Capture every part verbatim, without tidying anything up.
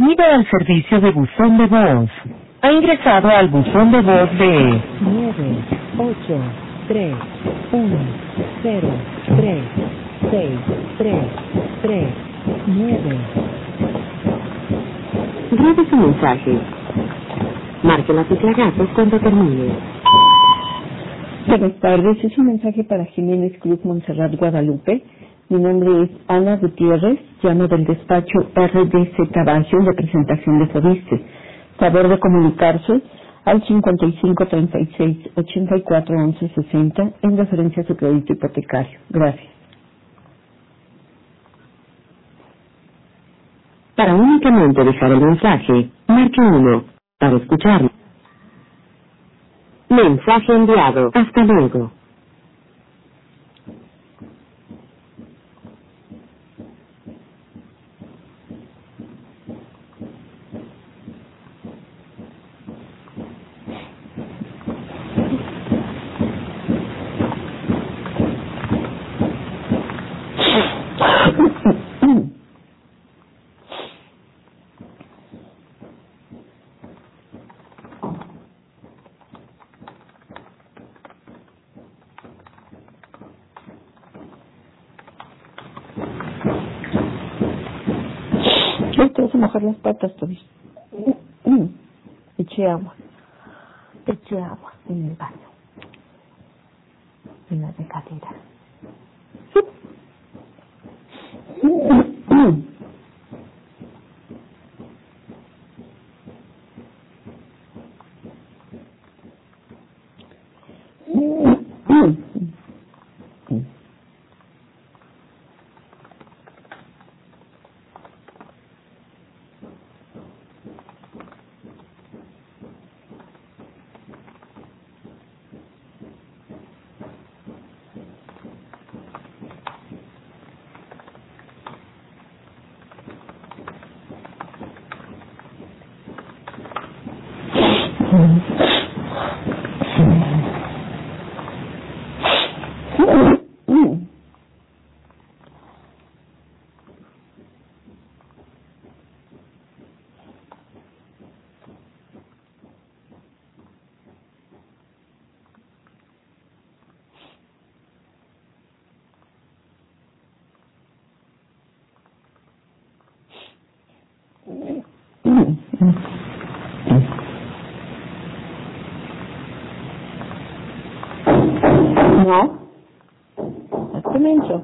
Bienvenido al servicio de buzón de voz. Ha ingresado al buzón de voz de nueve ocho tres uno cero tres seis tres tres nueve. Grabe su mensaje. Marque la tecla gatos cuando termine. Buenas tardes, es un mensaje para Jiménez Cruz Montserrat Guadalupe. Mi nombre es Ana Gutiérrez, llamo del despacho R D Z Bajo de presentación de Fobiste. Favor de comunicarse al cincuenta y cinco treinta y seis ochenta y cuatro once sesenta en referencia a su crédito hipotecario. Gracias. Para únicamente dejar el mensaje, marque uno. Para escucharlo. Mensaje enviado. Hasta luego. Hoy te vas a mojar las patas, Toby. Eché agua. Eché agua en el baño. En la regadera. No, al comienzo.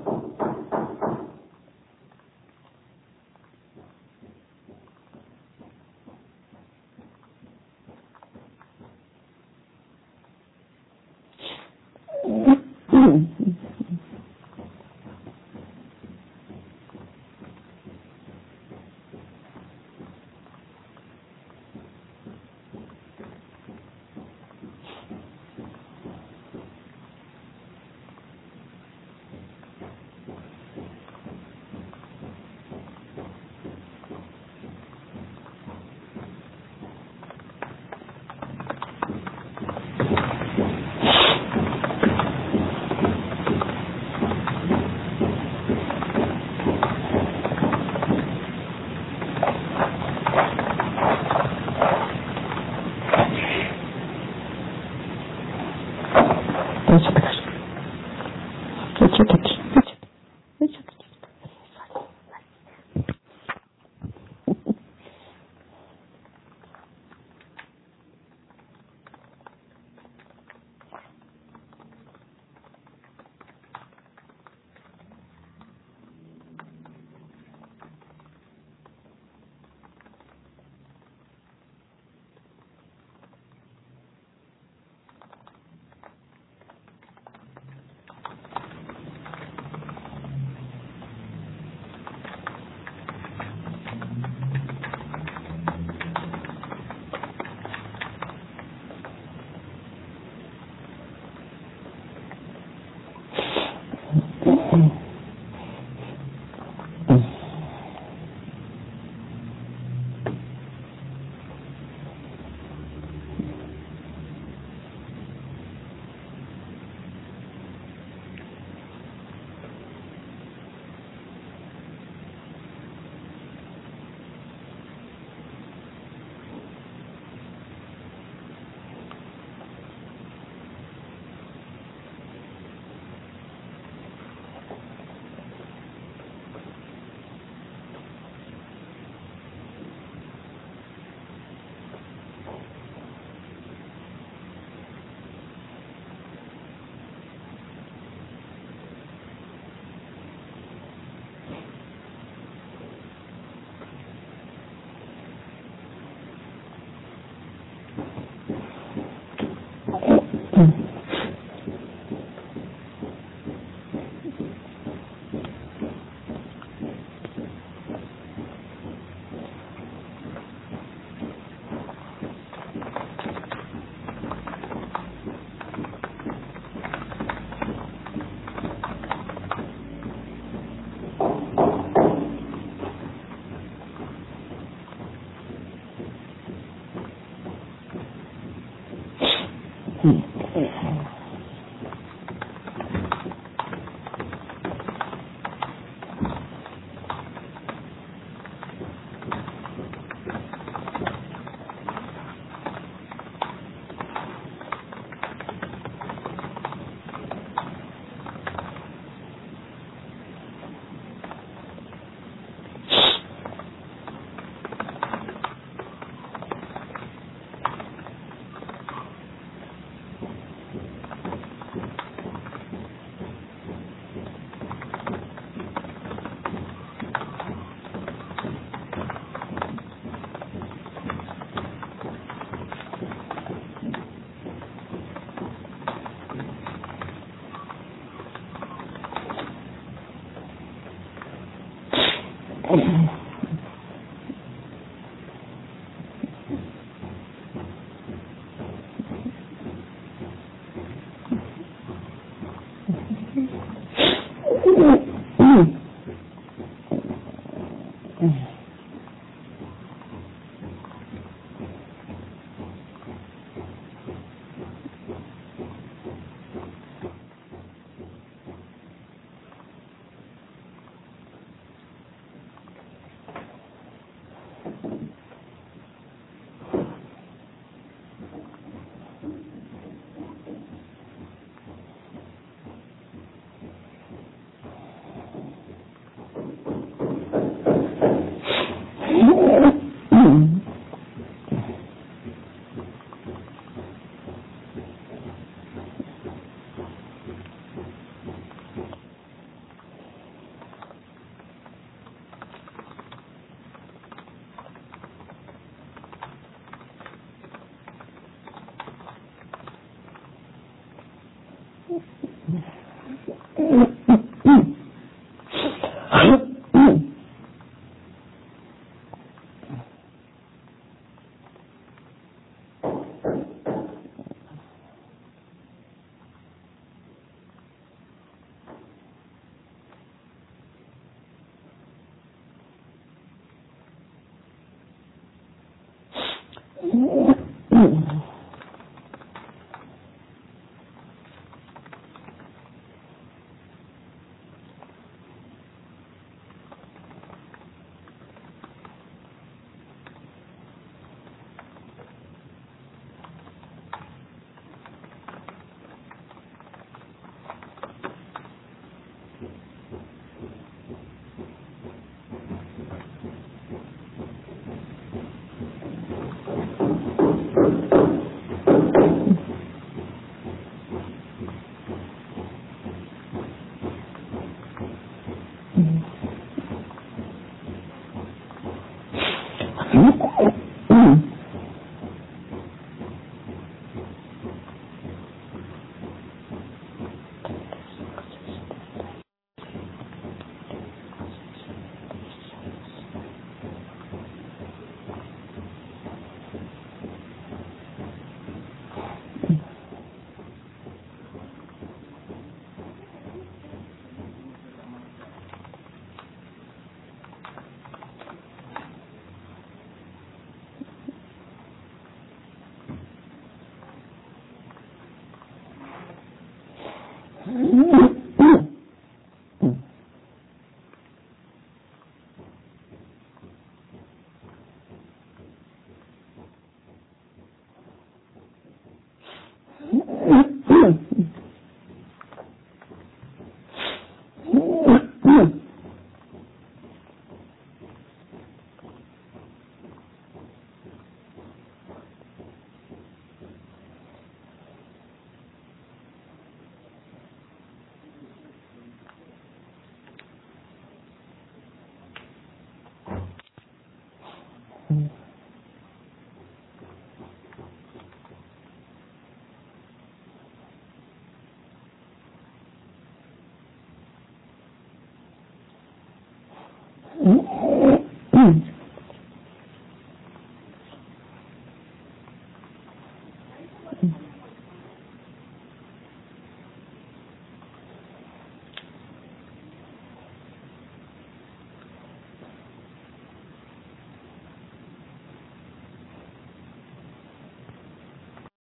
Mm-hmm.